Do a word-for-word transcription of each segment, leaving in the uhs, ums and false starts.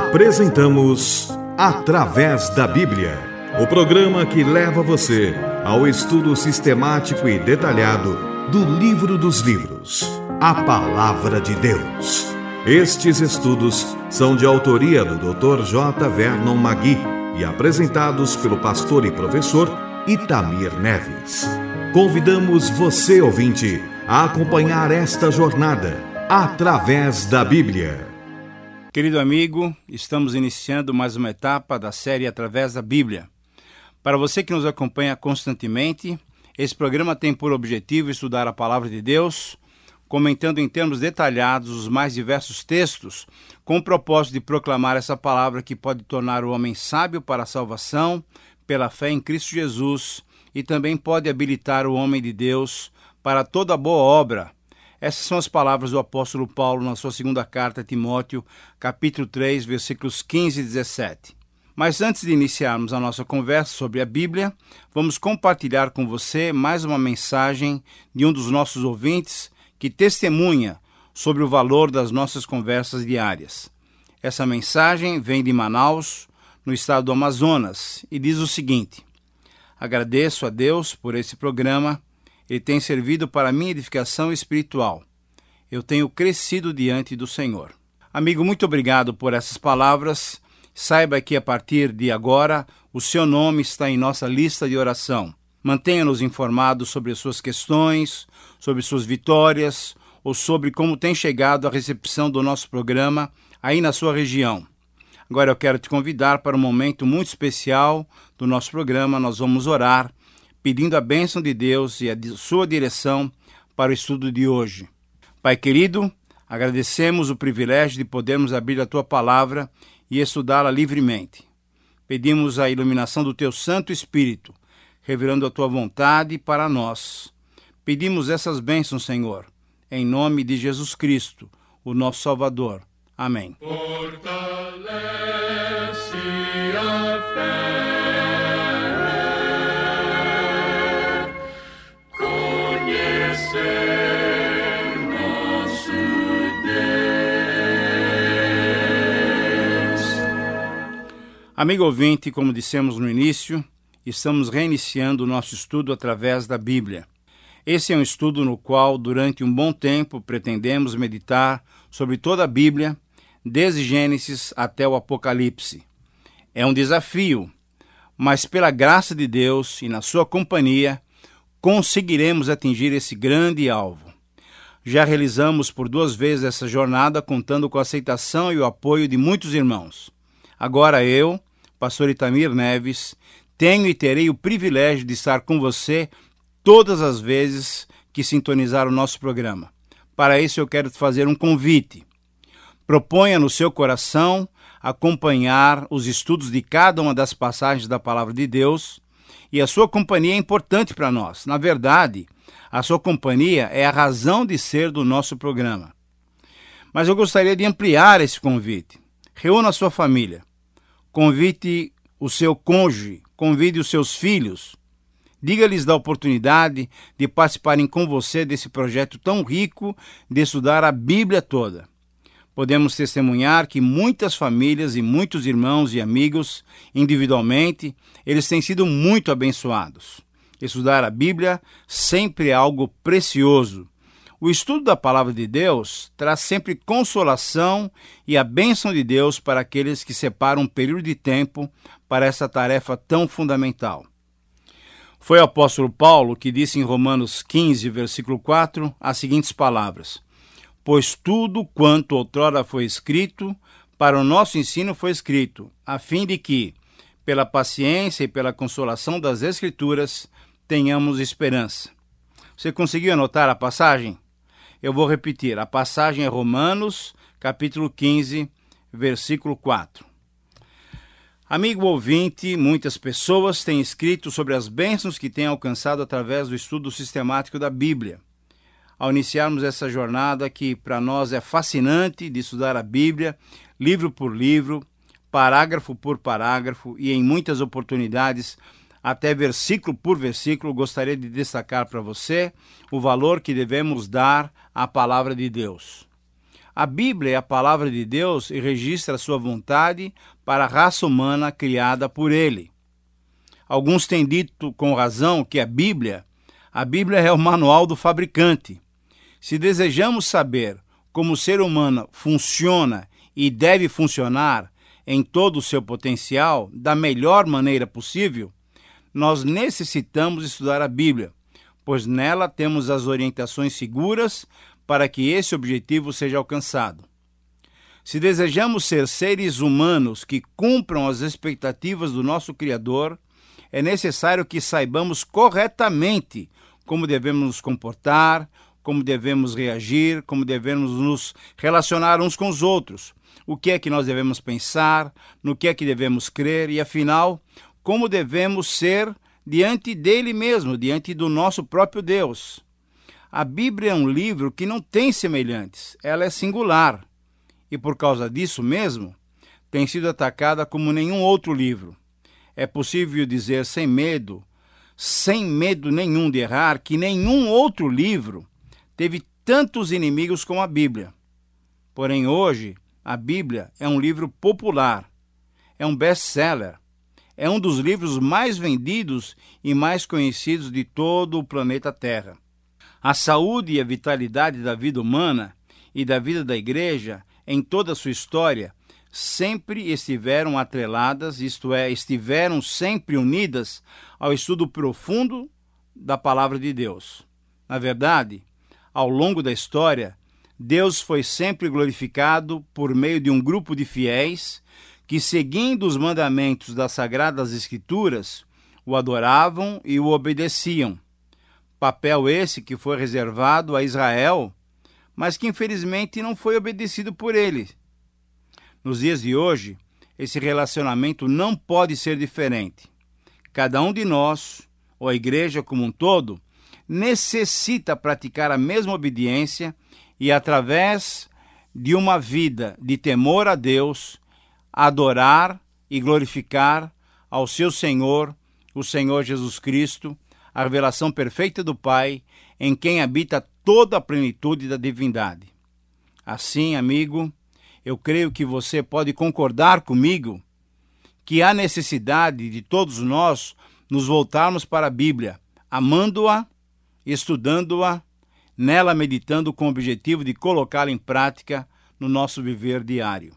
Apresentamos Através da Bíblia, o programa que leva você ao estudo sistemático e detalhado do livro dos livros, a Palavra de Deus. Estes estudos são de autoria do doutor J. Vernon Magui e apresentados pelo pastor e professor Itamir Neves. Convidamos você, ouvinte, a acompanhar esta jornada através da Bíblia. Querido amigo, estamos iniciando mais uma etapa da série Através da Bíblia. Para você que nos acompanha constantemente, esse programa tem por objetivo estudar a Palavra de Deus, comentando em termos detalhados os mais diversos textos, com o propósito de proclamar essa palavra que pode tornar o homem sábio para a salvação, pela fé em Cristo Jesus, e também pode habilitar o homem de Deus para toda boa obra. Essas são as palavras do apóstolo Paulo na sua segunda carta a Timóteo, capítulo três, versículos quinze e dezessete. Mas antes de iniciarmos a nossa conversa sobre a Bíblia, vamos compartilhar com você mais uma mensagem de um dos nossos ouvintes que testemunha sobre o valor das nossas conversas diárias. Essa mensagem vem de Manaus, no estado do Amazonas, e diz o seguinte: agradeço a Deus por esse programa. Ele tem servido para a minha edificação espiritual. Eu tenho crescido diante do Senhor. Amigo, muito obrigado por essas palavras. Saiba que a partir de agora, o seu nome está em nossa lista de oração. Mantenha-nos informados sobre as suas questões, sobre suas vitórias, ou sobre como tem chegado a recepção do nosso programa aí na sua região. Agora eu quero te convidar para um momento muito especial do nosso programa. Nós vamos orar, pedindo a bênção de Deus e a sua direção para o estudo de hoje. Pai querido, agradecemos o privilégio de podermos abrir a Tua Palavra e estudá-la livremente. Pedimos a iluminação do Teu Santo Espírito, revelando a Tua vontade para nós. Pedimos essas bênçãos, Senhor, em nome de Jesus Cristo, o nosso Salvador. Amém. Fortalece a fé. Amigo ouvinte, como dissemos no início, estamos reiniciando o nosso estudo através da Bíblia. Esse é um estudo no qual, durante um bom tempo, pretendemos meditar sobre toda a Bíblia, desde Gênesis até o Apocalipse. É um desafio, mas pela graça de Deus e na sua companhia, conseguiremos atingir esse grande alvo. Já realizamos por duas vezes essa jornada, contando com a aceitação e o apoio de muitos irmãos. Agora eu, pastor Itamir Neves, tenho e terei o privilégio de estar com você todas as vezes que sintonizar o nosso programa. Para isso eu quero te fazer um convite. Proponha no seu coração acompanhar os estudos de cada uma das passagens da Palavra de Deus, e a sua companhia é importante para nós. Na verdade, a sua companhia é a razão de ser do nosso programa. Mas eu gostaria de ampliar esse convite. Reúna a sua família. Convide o seu cônjuge, convide os seus filhos. Diga-lhes da oportunidade de participarem com você desse projeto tão rico de estudar a Bíblia toda. Podemos testemunhar que muitas famílias e muitos irmãos e amigos, individualmente, eles têm sido muito abençoados. Estudar a Bíblia sempre é algo precioso. O estudo da Palavra de Deus traz sempre consolação e a bênção de Deus para aqueles que separam um período de tempo para essa tarefa tão fundamental. Foi o apóstolo Paulo que disse em Romanos quinze, versículo quatro, as seguintes palavras: pois tudo quanto outrora foi escrito, para o nosso ensino foi escrito, a fim de que, pela paciência e pela consolação das Escrituras, tenhamos esperança. Você conseguiu anotar a passagem? Eu vou repetir, a passagem é Romanos, capítulo quinze, versículo quatro. Amigo ouvinte, muitas pessoas têm escrito sobre as bênçãos que têm alcançado através do estudo sistemático da Bíblia. Ao iniciarmos essa jornada que para nós é fascinante de estudar a Bíblia, livro por livro, parágrafo por parágrafo e em muitas oportunidades até versículo por versículo, gostaria de destacar para você o valor que devemos dar à Palavra de Deus. A Bíblia é a palavra de Deus e registra a sua vontade para a raça humana criada por ele. Alguns têm dito com razão que a Bíblia, a Bíblia é o manual do fabricante. Se desejamos saber como o ser humano funciona e deve funcionar em todo o seu potencial, da melhor maneira possível, nós necessitamos estudar a Bíblia, pois nela temos as orientações seguras para que esse objetivo seja alcançado. Se desejamos ser seres humanos que cumpram as expectativas do nosso Criador, é necessário que saibamos corretamente como devemos nos comportar, como devemos reagir, como devemos nos relacionar uns com os outros, o que é que nós devemos pensar, no que é que devemos crer e, afinal, como devemos ser diante dele mesmo, diante do nosso próprio Deus. A Bíblia é um livro que não tem semelhantes, ela é singular e, por causa disso mesmo, tem sido atacada como nenhum outro livro. É possível dizer sem medo, sem medo nenhum de errar, que nenhum outro livro teve tantos inimigos como a Bíblia. Porém, hoje, a Bíblia é um livro popular, é um best-seller, é um dos livros mais vendidos e mais conhecidos de todo o planeta Terra. A saúde e a vitalidade da vida humana e da vida da igreja, em toda a sua história, sempre estiveram atreladas, isto é, estiveram sempre unidas ao estudo profundo da palavra de Deus. Na verdade, ao longo da história, Deus foi sempre glorificado por meio de um grupo de fiéis que, seguindo os mandamentos das Sagradas Escrituras, o adoravam e o obedeciam. Papel esse que foi reservado a Israel, mas que infelizmente não foi obedecido por ele. Nos dias de hoje, esse relacionamento não pode ser diferente. Cada um de nós, ou a igreja como um todo, necessita praticar a mesma obediência e, através de uma vida de temor a Deus, adorar e glorificar ao seu Senhor, o Senhor Jesus Cristo, a revelação perfeita do Pai, em quem habita toda a plenitude da divindade. Assim, amigo, eu creio que você pode concordar comigo que há necessidade de todos nós nos voltarmos para a Bíblia, amando-a, estudando-a, nela meditando com o objetivo de colocá-la em prática no nosso viver diário.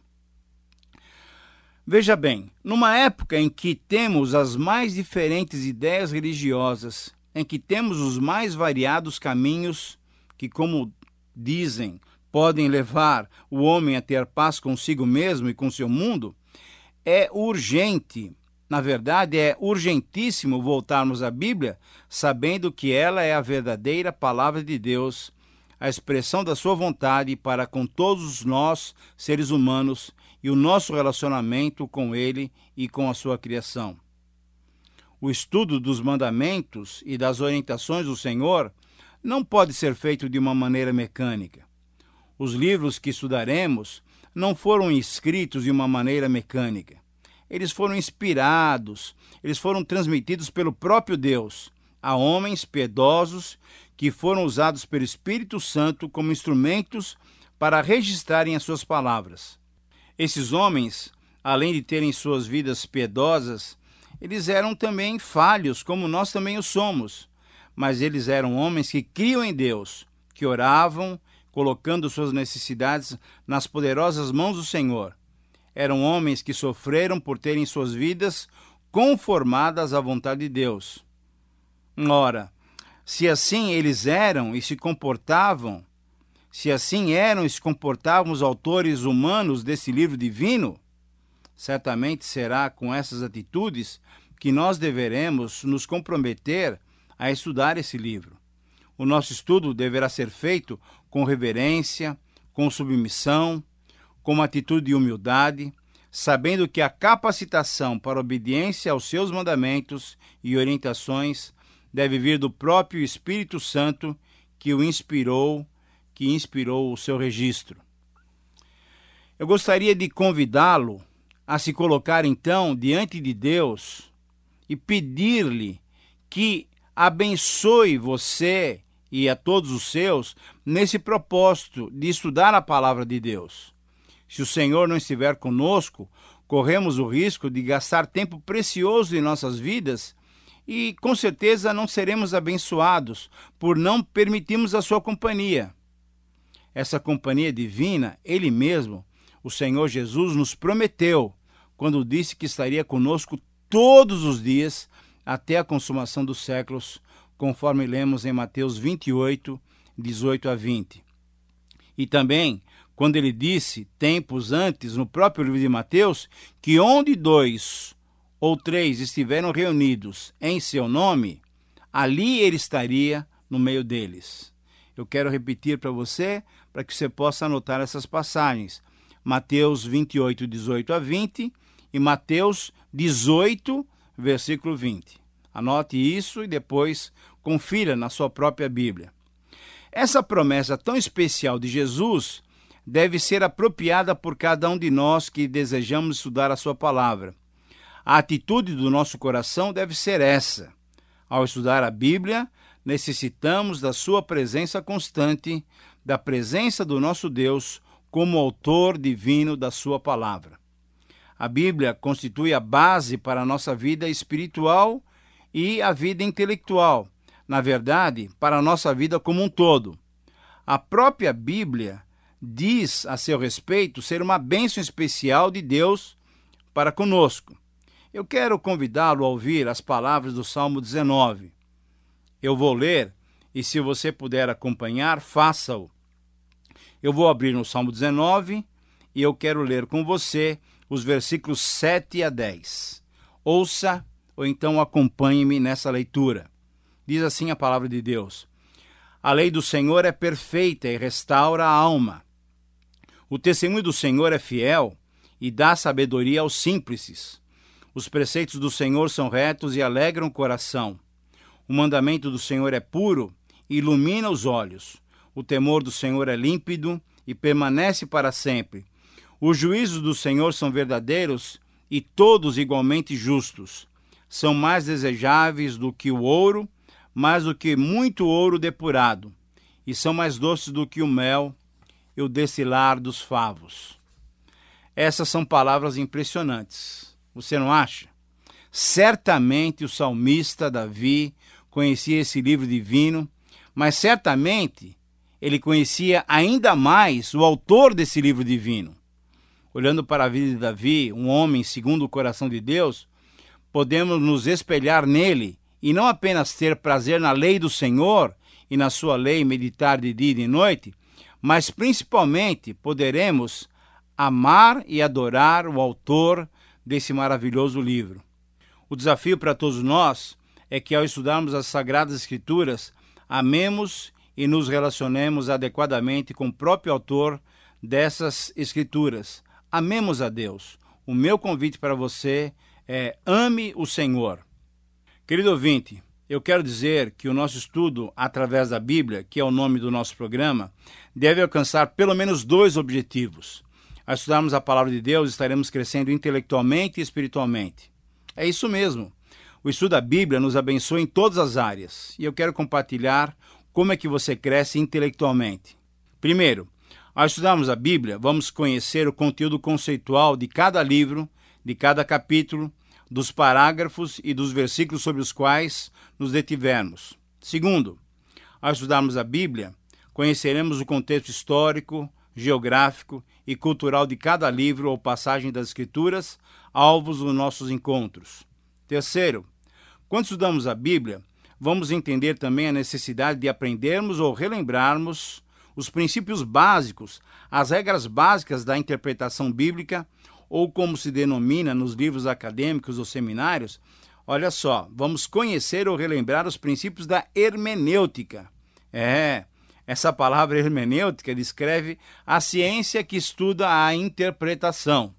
Veja bem, numa época em que temos as mais diferentes ideias religiosas, em que temos os mais variados caminhos que, como dizem, podem levar o homem a ter paz consigo mesmo e com seu mundo, é urgente, na verdade é urgentíssimo voltarmos à Bíblia, sabendo que ela é a verdadeira palavra de Deus, a expressão da sua vontade para com todos nós, seres humanos, e o nosso relacionamento com ele e com a sua criação. O estudo dos mandamentos e das orientações do Senhor não pode ser feito de uma maneira mecânica. Os livros que estudaremos não foram escritos de uma maneira mecânica. Eles foram inspirados, eles foram transmitidos pelo próprio Deus a homens piedosos que foram usados pelo Espírito Santo como instrumentos para registrarem as suas palavras. Esses homens, além de terem suas vidas piedosas, eles eram também falhos, como nós também o somos. Mas eles eram homens que criam em Deus, que oravam, colocando suas necessidades nas poderosas mãos do Senhor. Eram homens que sofreram por terem suas vidas conformadas à vontade de Deus. Ora, se assim eles eram e se comportavam, se assim eram e se comportavam os autores humanos desse livro divino, certamente será com essas atitudes que nós deveremos nos comprometer a estudar esse livro. O nosso estudo deverá ser feito com reverência, com submissão, com uma atitude de humildade, sabendo que a capacitação para a obediência aos seus mandamentos e orientações deve vir do próprio Espírito Santo que o inspirou, que inspirou o seu registro. Eu gostaria de convidá-lo a se colocar então diante de Deus e pedir-lhe que abençoe você e a todos os seus nesse propósito de estudar a palavra de Deus. Se o Senhor não estiver conosco, corremos o risco de gastar tempo precioso em nossas vidas e, com certeza, não seremos abençoados por não permitirmos a sua companhia. Essa companhia divina, Ele mesmo, o Senhor Jesus, nos prometeu quando disse que estaria conosco todos os dias até a consumação dos séculos, conforme lemos em Mateus vinte e oito, dezoito a vinte. E também, quando ele disse, tempos antes, no próprio livro de Mateus, que onde dois ou três estiveram reunidos em seu nome, ali ele estaria no meio deles. Eu quero repetir para você, para que você possa anotar essas passagens. Mateus vinte e oito, dezoito a vinte e Mateus dezoito, versículo vinte. Anote isso e depois confira na sua própria Bíblia. Essa promessa tão especial de Jesus deve ser apropriada por cada um de nós que desejamos estudar a sua palavra. A atitude do nosso coração deve ser essa. Ao estudar a Bíblia, necessitamos da sua presença constante, da presença do nosso Deus como autor divino da sua palavra. A Bíblia constitui a base para a nossa vida espiritual e a vida intelectual, na verdade, para a nossa vida como um todo. A própria Bíblia diz a seu respeito ser uma bênção especial de Deus para conosco. Eu quero convidá-lo a ouvir as palavras do Salmo dezenove. Eu vou ler e, se você puder acompanhar, faça-o. Eu vou abrir no Salmo dezenove e eu quero ler com você os versículos sete a dez. Ouça ou então acompanhe-me nessa leitura. Diz assim a palavra de Deus: A lei do Senhor é perfeita e restaura a alma. O testemunho do Senhor é fiel e dá sabedoria aos simples. Os preceitos do Senhor são retos e alegram o coração. O mandamento do Senhor é puro e ilumina os olhos. O temor do Senhor é límpido e permanece para sempre. Os juízos do Senhor são verdadeiros e todos igualmente justos. São mais desejáveis do que o ouro, mais do que muito ouro depurado, e são mais doces do que o mel e o destilar dos favos. Essas são palavras impressionantes. Você não acha? Certamente o salmista Davi conhecia esse livro divino, mas certamente ele conhecia ainda mais o autor desse livro divino. Olhando para a vida de Davi, um homem segundo o coração de Deus, podemos nos espelhar nele e não apenas ter prazer na lei do Senhor e na sua lei meditar de dia e de noite, mas principalmente poderemos amar e adorar o autor desse maravilhoso livro. O desafio para todos nós é que, ao estudarmos as Sagradas Escrituras, amemos e nos relacionemos adequadamente com o próprio autor dessas Escrituras. Amemos a Deus. O meu convite para você é: ame o Senhor. Querido ouvinte, eu quero dizer que o nosso estudo através da Bíblia, que é o nome do nosso programa, deve alcançar pelo menos dois objetivos. Ao estudarmos a palavra de Deus, estaremos crescendo intelectualmente e espiritualmente. É isso mesmo. O estudo da Bíblia nos abençoa em todas as áreas. E eu quero compartilhar como é que você cresce intelectualmente. Primeiro, ao estudarmos a Bíblia, vamos conhecer o conteúdo conceitual de cada livro, de cada capítulo, dos parágrafos e dos versículos sobre os quais nos detivermos. Segundo, ao estudarmos a Bíblia, conheceremos o contexto histórico, geográfico e cultural de cada livro ou passagem das Escrituras, alvos dos nossos encontros. Terceiro, quando estudamos a Bíblia, vamos entender também a necessidade de aprendermos ou relembrarmos os princípios básicos, as regras básicas da interpretação bíblica, ou como se denomina nos livros acadêmicos ou seminários. Olha só, vamos conhecer ou relembrar os princípios da hermenêutica. É, essa palavra hermenêutica descreve a ciência que estuda a interpretação.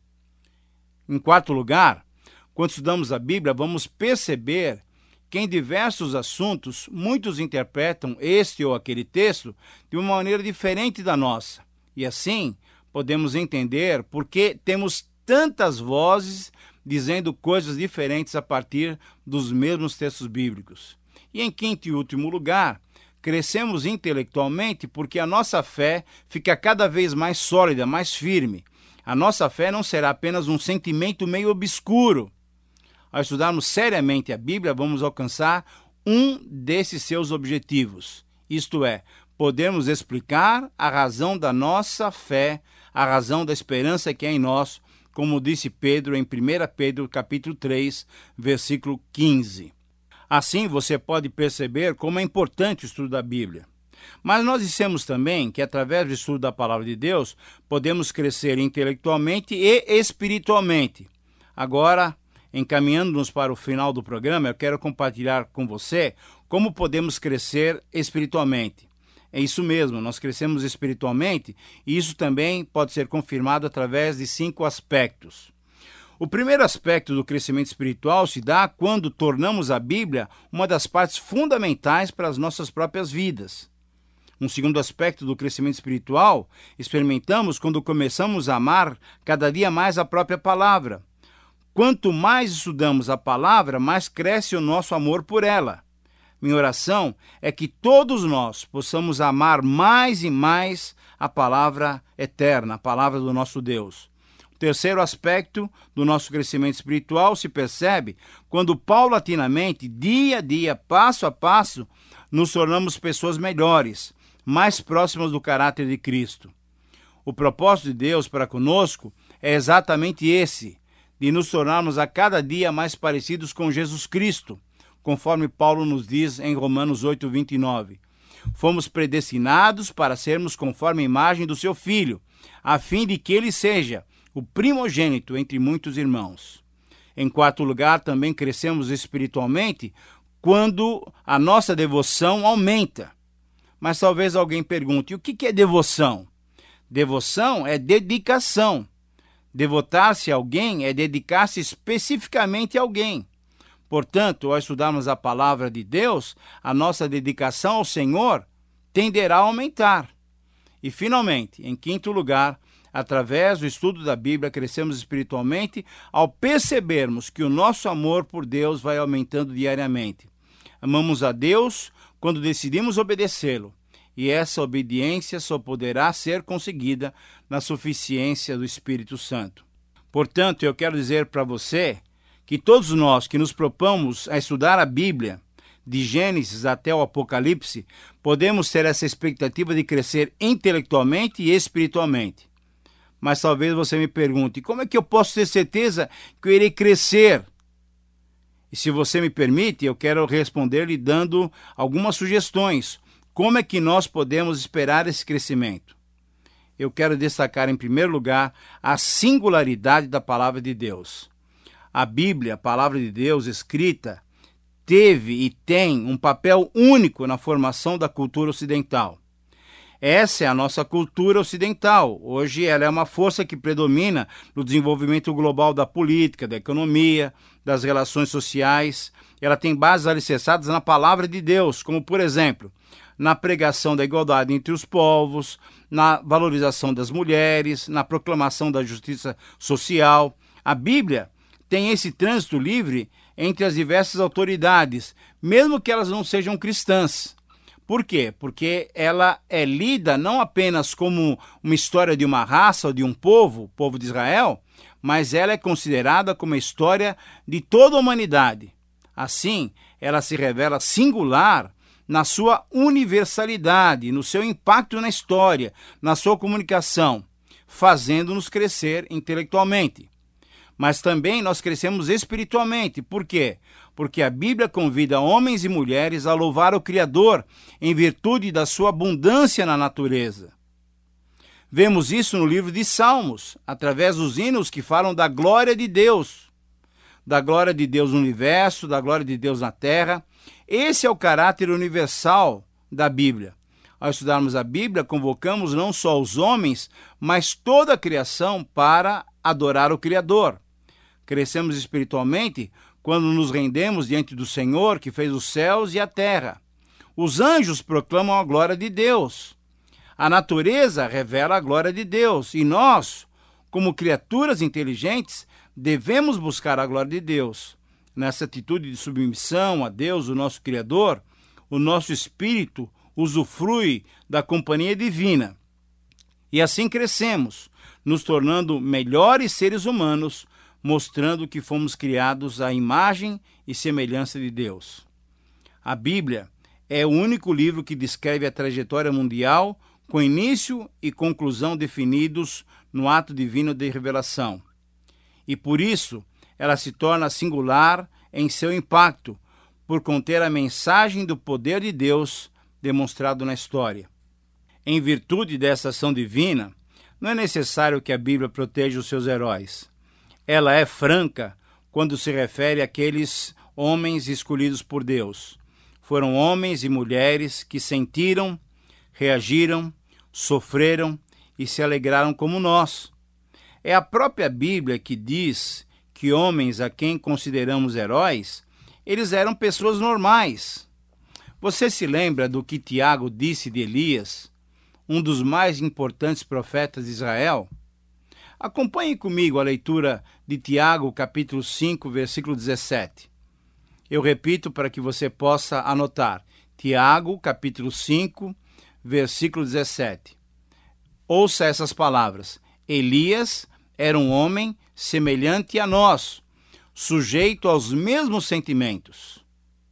Em quarto lugar, quando estudamos a Bíblia, vamos perceber que em diversos assuntos, muitos interpretam este ou aquele texto de uma maneira diferente da nossa. E assim, podemos entender por que temos tantas vozes dizendo coisas diferentes a partir dos mesmos textos bíblicos. E em quinto e último lugar, Crescemos intelectualmente porque a nossa fé fica cada vez mais sólida, mais firme. A nossa fé não será apenas um sentimento meio obscuro. Ao estudarmos seriamente a Bíblia, vamos alcançar um desses seus objetivos. Isto é, podemos explicar a razão da nossa fé, a razão da esperança que é em nós, como disse Pedro em primeira Pedro capítulo três, versículo quinze. Assim, você pode perceber como é importante o estudo da Bíblia. Mas nós dissemos também que, através do estudo da Palavra de Deus, podemos crescer intelectualmente e espiritualmente. Agora, encaminhando-nos para o final do programa, eu quero compartilhar com você como podemos crescer espiritualmente. É isso mesmo, nós crescemos espiritualmente e isso também pode ser confirmado através de cinco aspectos. O primeiro aspecto do crescimento espiritual se dá quando tornamos a Bíblia uma das partes fundamentais para as nossas próprias vidas. Um segundo aspecto do crescimento espiritual experimentamos quando começamos a amar cada dia mais a própria palavra. Quanto mais estudamos a palavra, mais cresce o nosso amor por ela. Minha oração é que todos nós possamos amar mais e mais a palavra eterna, a palavra do nosso Deus. O terceiro aspecto do nosso crescimento espiritual se percebe quando paulatinamente, dia a dia, passo a passo, nos tornamos pessoas melhores, mais próximas do caráter de Cristo. O propósito de Deus para conosco é exatamente esse, de nos tornarmos a cada dia mais parecidos com Jesus Cristo, conforme Paulo nos diz em Romanos oito, vinte e nove. Fomos predestinados para sermos conforme a imagem do seu Filho, a fim de que ele seja o primogênito entre muitos irmãos. Em quarto lugar, também crescemos espiritualmente quando a nossa devoção aumenta. Mas talvez alguém pergunte, o que é devoção? Devoção é dedicação. Devotar-se a alguém é dedicar-se especificamente a alguém. Portanto, ao estudarmos a palavra de Deus, a nossa dedicação ao Senhor tenderá a aumentar. E, finalmente, em quinto lugar, através do estudo da Bíblia, crescemos espiritualmente ao percebermos que o nosso amor por Deus vai aumentando diariamente. Amamos a Deus quando decidimos obedecê-lo, e essa obediência só poderá ser conseguida na suficiência do Espírito Santo. Portanto, eu quero dizer para você que todos nós que nos propomos a estudar a Bíblia, de Gênesis até o Apocalipse, podemos ter essa expectativa de crescer intelectualmente e espiritualmente. Mas talvez você me pergunte, como é que eu posso ter certeza que eu irei crescer? E se você me permite, eu quero responder-lhe dando algumas sugestões. Como é que nós podemos esperar esse crescimento? Eu quero destacar, em primeiro lugar, a singularidade da palavra de Deus. A Bíblia, a palavra de Deus escrita, teve e tem um papel único na formação da cultura ocidental. Essa é a nossa cultura ocidental. Hoje ela é uma força que predomina no desenvolvimento global da política, da economia, das relações sociais. Ela tem bases alicerçadas na palavra de Deus, como, por exemplo, na pregação da igualdade entre os povos, na valorização das mulheres, na proclamação da justiça social. A Bíblia tem esse trânsito livre entre as diversas autoridades, mesmo que elas não sejam cristãs. Por quê? Porque ela é lida não apenas como uma história de uma raça ou de um povo, o povo de Israel, mas ela é considerada como a história de toda a humanidade. Assim, ela se revela singular na sua universalidade, no seu impacto na história, na sua comunicação, fazendo-nos crescer intelectualmente. Mas também nós crescemos espiritualmente. Por quê? Porque a Bíblia convida homens e mulheres a louvar o Criador em virtude da sua abundância na natureza. Vemos isso no livro de Salmos, através dos hinos que falam da glória de Deus, da glória de Deus no universo, da glória de Deus na terra. Esse é o caráter universal da Bíblia. Ao estudarmos a Bíblia, convocamos não só os homens, mas toda a criação para adorar o Criador. Crescemos espiritualmente quando nos rendemos diante do Senhor, que fez os céus e a terra. Os anjos proclamam a glória de Deus. A natureza revela a glória de Deus. E nós, como criaturas inteligentes, devemos buscar a glória de Deus. Nessa atitude de submissão a Deus, o nosso Criador, o nosso espírito usufrui da companhia divina. E assim crescemos, nos tornando melhores seres humanos, mostrando que fomos criados à imagem e semelhança de Deus. A Bíblia é o único livro que descreve a trajetória mundial com início e conclusão definidos no ato divino de revelação. E por isso, ela se torna singular em seu impacto, por conter a mensagem do poder de Deus demonstrado na história. Em virtude dessa ação divina, não é necessário que a Bíblia proteja os seus heróis. Ela é franca quando se refere àqueles homens escolhidos por Deus. Foram homens e mulheres que sentiram, reagiram, sofreram e se alegraram como nós. É a própria Bíblia que diz que homens a quem consideramos heróis, eles eram pessoas normais. Você se lembra do que Tiago disse de Elias, um dos mais importantes profetas de Israel? Acompanhe comigo a leitura de Tiago, capítulo cinco, versículo dezessete. Eu repito para que você possa anotar. Tiago, capítulo cinco, versículo dezessete. Ouça essas palavras. Elias era um homem semelhante a nós, sujeito aos mesmos sentimentos.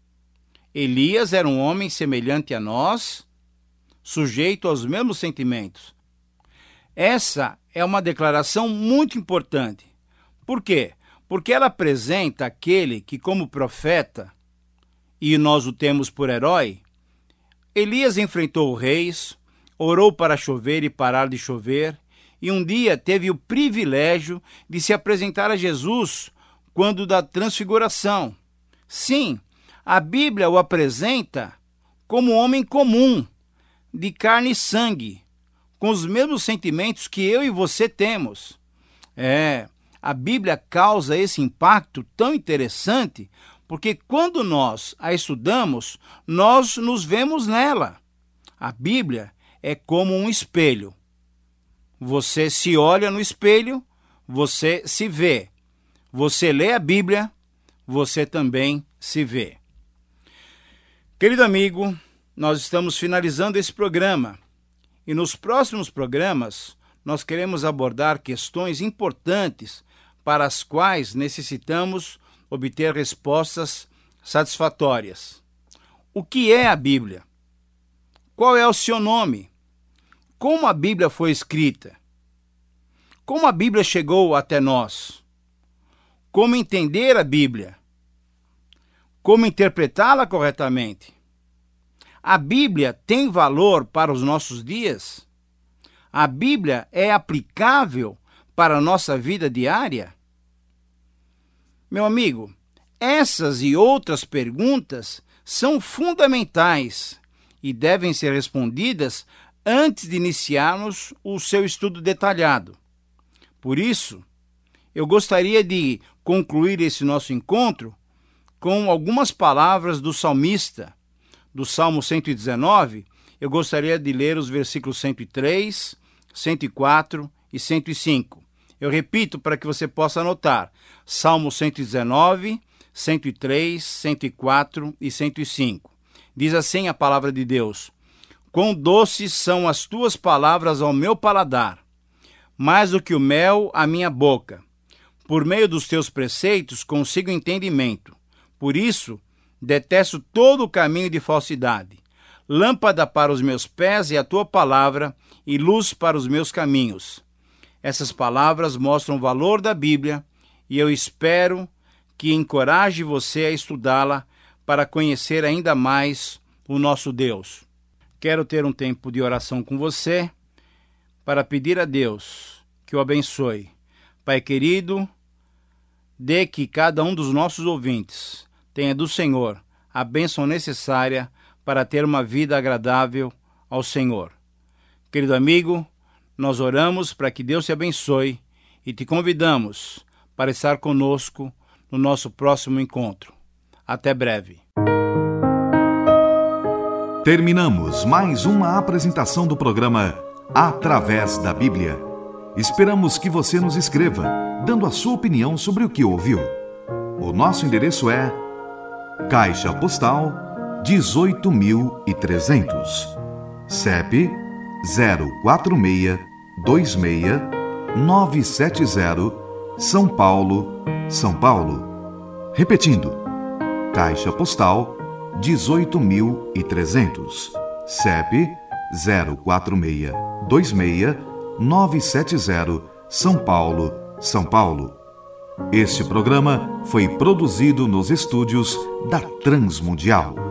Elias era um homem semelhante a nós, sujeito aos mesmos sentimentos. Essa é uma declaração muito importante. Por quê? Porque ela apresenta aquele que, como profeta, e nós o temos por herói, Elias enfrentou reis, orou para chover e parar de chover, e um dia teve o privilégio de se apresentar a Jesus quando da transfiguração. Sim, a Bíblia o apresenta como um homem comum, de carne e sangue, com os mesmos sentimentos que eu e você temos. É, a Bíblia causa esse impacto tão interessante, porque quando nós a estudamos, nós nos vemos nela. A Bíblia é como um espelho. Você se olha no espelho, você se vê. Você lê a Bíblia, você também se vê. Querido amigo, nós estamos finalizando esse programa. E nos próximos programas, nós queremos abordar questões importantes para as quais necessitamos obter respostas satisfatórias. O que é a Bíblia? Qual é o seu nome? Como a Bíblia foi escrita? Como a Bíblia chegou até nós? Como entender a Bíblia? Como interpretá-la corretamente? A Bíblia tem valor para os nossos dias? A Bíblia é aplicável para a nossa vida diária? Meu amigo, essas e outras perguntas são fundamentais e devem ser respondidas antes de iniciarmos o seu estudo detalhado. Por isso, eu gostaria de concluir esse nosso encontro com algumas palavras do salmista. Do Salmo cento e dezenove, eu gostaria de ler os versículos cento e três, cento e quatro e cento e cinco. Eu repito para que você possa anotar. Salmo cento e dezenove, cento e três, cento e quatro e cento e cinco. Diz assim a palavra de Deus: Quão doces são as tuas palavras ao meu paladar, mais do que o mel à minha boca. Por meio dos teus preceitos consigo entendimento. Por isso, detesto todo o caminho de falsidade. Lâmpada para os meus pés é a tua palavra e luz para os meus caminhos. Essas palavras mostram o valor da Bíblia e eu espero que encoraje você a estudá-la para conhecer ainda mais o nosso Deus. Quero ter um tempo de oração com você para pedir a Deus que o abençoe. Pai querido, dê que cada um dos nossos ouvintes tenha do Senhor a bênção necessária para ter uma vida agradável ao Senhor. Querido amigo, nós oramos para que Deus te abençoe e te convidamos para estar conosco no nosso próximo encontro. Até breve. Terminamos mais uma apresentação do programa Através da Bíblia. Esperamos que você nos escreva, dando a sua opinião sobre o que ouviu. O nosso endereço é Caixa Postal dezoito mil e trezentos. C E P zero quatro seis dois seis nove sete zero, São Paulo, São Paulo. Repetindo, Caixa Postal dezoito mil e trezentos, C E P zero quatro seis dois seis nove sete zero, São Paulo, São Paulo. Este programa foi produzido nos estúdios da Transmundial.